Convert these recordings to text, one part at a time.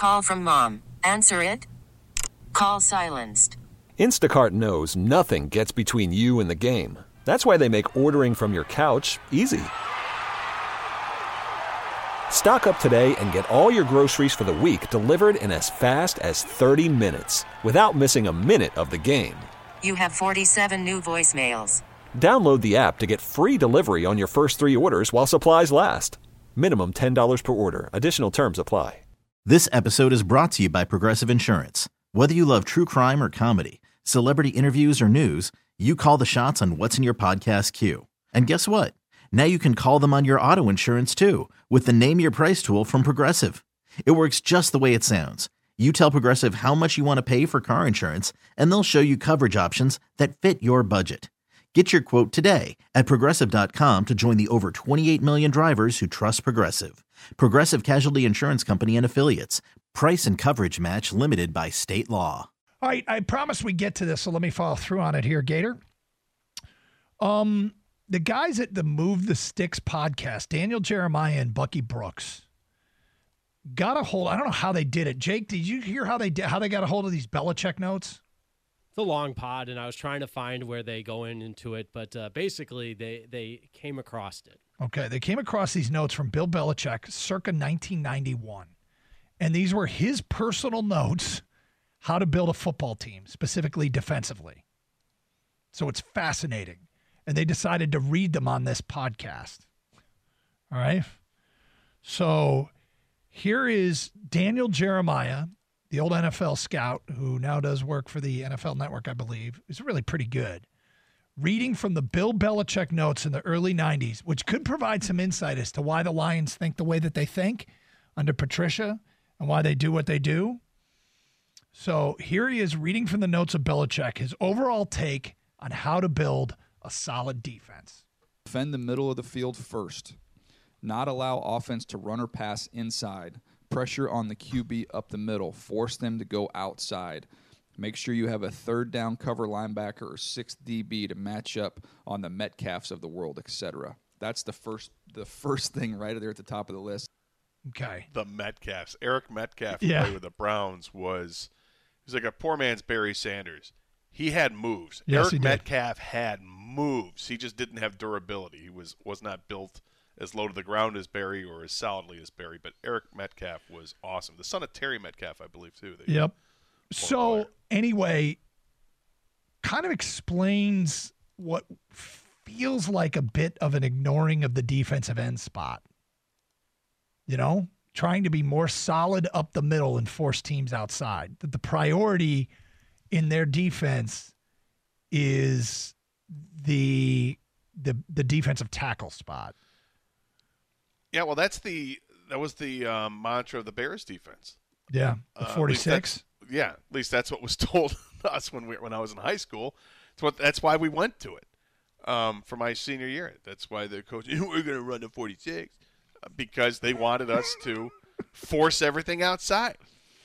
Call from mom. Answer it. Call silenced. Instacart knows nothing gets between you and the game. That's why they make ordering from your couch easy. Stock up today and get all your groceries for the week delivered in as fast as 30 minutes without missing a minute of the game. You have 47 new voicemails. Download the app to get free delivery on your first 3 orders while supplies last. Minimum $10 per order. Additional terms apply. This episode is brought to you by Progressive Insurance. Whether you love true crime or comedy, celebrity interviews or news, you call the shots on what's in your podcast queue. And guess what? Now you can call them on your auto insurance too with the Name Your Price tool from Progressive. It works just the way it sounds. You tell Progressive how much you want to pay for car insurance, and they'll show you coverage options that fit your budget. Get your quote today at Progressive.com to join the over 28 million drivers who trust Progressive. Progressive Casualty Insurance Company and Affiliates. Price and coverage match limited by state law. All right, I promised we'd get to this, so let me follow through on it here, Gator. The guys at the Move the Sticks podcast, Daniel Jeremiah and Bucky Brooks, got a hold. I don't know how they did it. Jake, did you hear how they got a hold of these Belichick notes? It's a long pod, and I was trying to find where they go into it, but basically they came across it. Okay, they came across these notes from Bill Belichick circa 1991, and these were his personal notes how to build a football team, specifically defensively. So it's fascinating, and they decided to read them on this podcast. All right? So here is Daniel Jeremiah, the old NFL scout who now does work for the NFL Network, I believe. Is really pretty good. Reading from the Bill Belichick notes in the early 90s, which could provide some insight as to why the Lions think the way that they think under Patricia and why they do what they do. So here he is reading from the notes of Belichick, his overall take on how to build a solid defense. Defend the middle of the field first. Not allow offense to run or pass inside. Pressure on the QB up the middle. Force them to go outside. Make sure you have a third down cover linebacker or 6th DB to match up on the Metcalfs of the world, etc. That's the first thing right there at the top of the list. Okay. The Metcalfs. Eric Metcalf, who played with the Browns, was like a poor man's Barry Sanders. He had moves. Yes, Eric Metcalf had moves. He just didn't have durability. He was not built as low to the ground as Barry or as solidly as Barry. But Eric Metcalf was awesome. The son of Terry Metcalf, I believe, too. Yep. So anyway, kind of explains what feels like a bit of an ignoring of the defensive end spot. You know, trying to be more solid up the middle and force teams outside. That the priority in their defense is the defensive tackle spot. Yeah, well, that was the mantra of the Bears defense. Yeah, the 46. At least that's what was told us when I was in high school. That's why we went to it for my senior year. That's why the coach, we're going to run the 46 because they wanted us to force everything outside.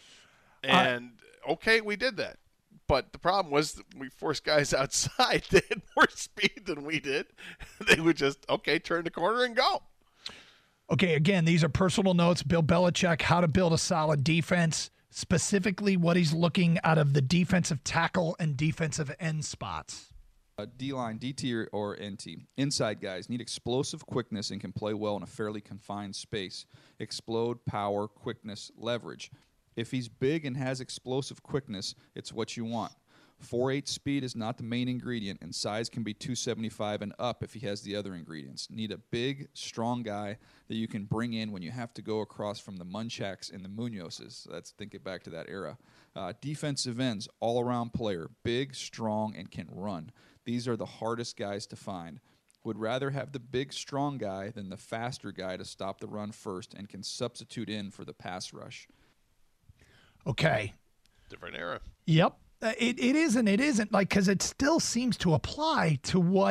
And okay, we did that. But the problem was that we forced guys outside. They had more speed than we did. They would just, turn the corner and go. Okay, again, these are personal notes. Bill Belichick, how to build a solid defense, specifically what he's looking out of the defensive tackle and defensive end spots. D-line, DT or NT. Inside guys need explosive quickness and can play well in a fairly confined space. Explode, power, quickness, leverage. If he's big and has explosive quickness, it's what you want. 4.8 speed is not the main ingredient, and size can be 275 and up if he has the other ingredients. Need a big, strong guy that you can bring in when you have to go across from the Munchaks and the Munozes. Let's think it back to that era. Defensive ends, all-around player, big, strong, and can run. These are the hardest guys to find. Would rather have the big, strong guy than the faster guy to stop the run first and can substitute in for the pass rush. Okay. Different era. Yep. It is and it isn't, like, because it still seems to apply to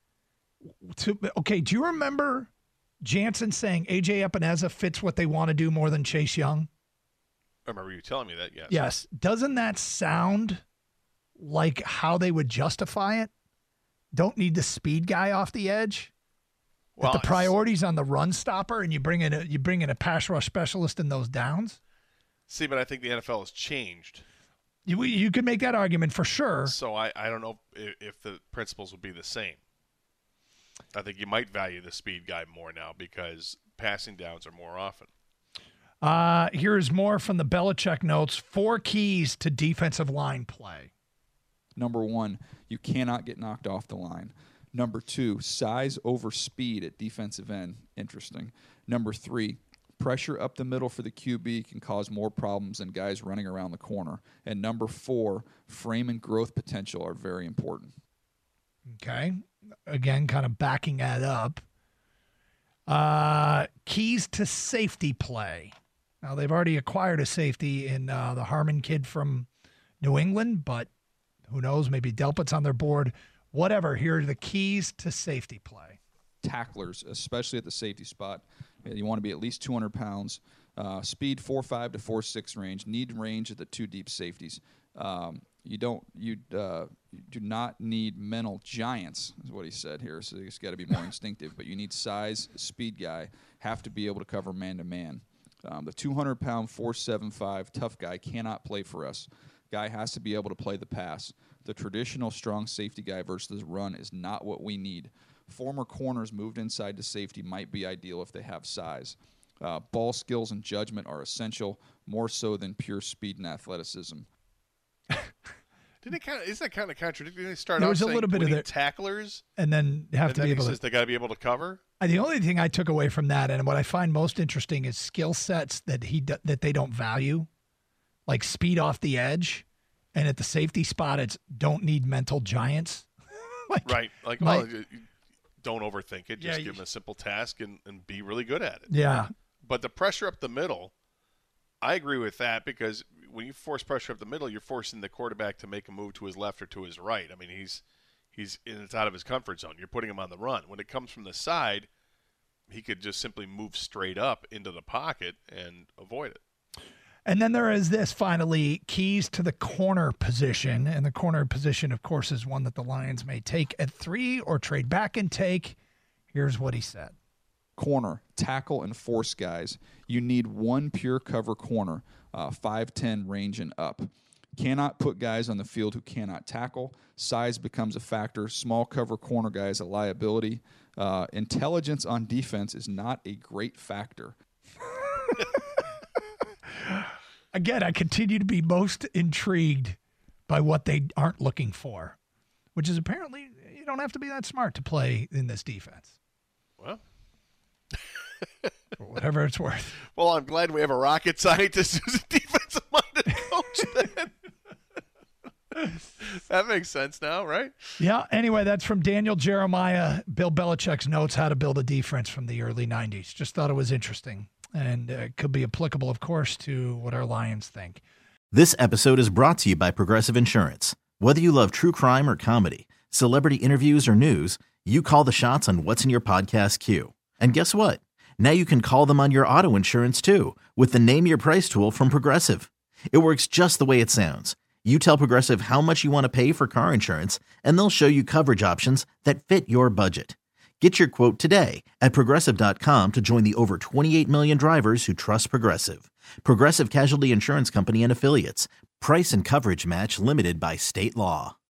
okay, do you remember Jansen saying A.J. Epineza fits what they want to do more than Chase Young? I remember you telling me that, yes. Yes. Doesn't that sound like how they would justify it? Don't need the speed guy off the edge? Well, that the priority's on the run stopper and you bring in a pass rush specialist in those downs? See, but I think the NFL has changed. You could make that argument for sure. So I don't know if the principles would be the same. I think you might value the speed guy more now because passing downs are more often. Here's more from the Belichick notes. 4 keys to defensive line play. Number 1, you cannot get knocked off the line. Number 2, size over speed at defensive end. Interesting. Number 3, pressure up the middle for the QB can cause more problems than guys running around the corner. And number 4, frame and growth potential are very important. Okay. Again, kind of backing that up. Keys to safety play. Now, they've already acquired a safety in the Harmon kid from New England, but who knows? Maybe Delpit's on their board. Whatever. Here are the keys to safety play. Tacklers, especially at the safety spot. You want to be at least 200 pounds. Speed 4.5 to 4.6 range. Need range at the 2 deep safeties. You do not need mental giants, is what he said here. So it's got to be more instinctive. But you need size, speed guy, have to be able to cover man-to-man. The 200-pound 4.75 tough guy cannot play for us. Guy has to be able to play the pass. The traditional strong safety guy versus run is not what we need. Former corners moved inside to safety might be ideal if they have size. Ball skills and judgment are essential, more so than pure speed and athleticism. Isn't that kind of contradictory? They start There off was a saying little bit of we need that. tacklers, And then have and to then be he able says to. they got to be able to cover. The only thing I took away from that, and what I find most interesting, is skill sets that that they don't value, like speed off the edge, and at the safety spot, it's don't need mental giants. Right. Like, don't overthink it. Just give them a simple task and be really good at it. Yeah. But the pressure up the middle, I agree with that because when you force pressure up the middle, you're forcing the quarterback to make a move to his left or to his right. I mean, it's out of his comfort zone. You're putting him on the run. When it comes from the side, he could just simply move straight up into the pocket and avoid it. And then there is this, finally, keys to the corner position. And the corner position, of course, is one that the Lions may take at 3 or trade back and take. Here's what he said. Corner, tackle, and force guys. You need one pure cover corner, 5'10" range and up. Cannot put guys on the field who cannot tackle. Size becomes a factor. Small cover corner guy is a liability. Intelligence on defense is not a great factor. Again, I continue to be most intrigued by what they aren't looking for, which is apparently you don't have to be that smart to play in this defense. Well, For whatever it's worth. Well, I'm glad we have a rocket scientist who's a defensive-minded coach then. That makes sense now, right? Yeah. Anyway, that's from Daniel Jeremiah, Bill Belichick's notes, How to Build a Defense from the early 90s. Just thought it was interesting and could be applicable, of course, to what our Lions think. This episode is brought to you by Progressive Insurance. Whether you love true crime or comedy, celebrity interviews or news, you call the shots on what's in your podcast queue. And guess what? Now you can call them on your auto insurance too with the Name Your Price tool from Progressive. It works just the way it sounds. You tell Progressive how much you want to pay for car insurance, and they'll show you coverage options that fit your budget. Get your quote today at Progressive.com to join the over 28 million drivers who trust Progressive. Progressive Casualty Insurance Company and Affiliates. Price and coverage match limited by state law.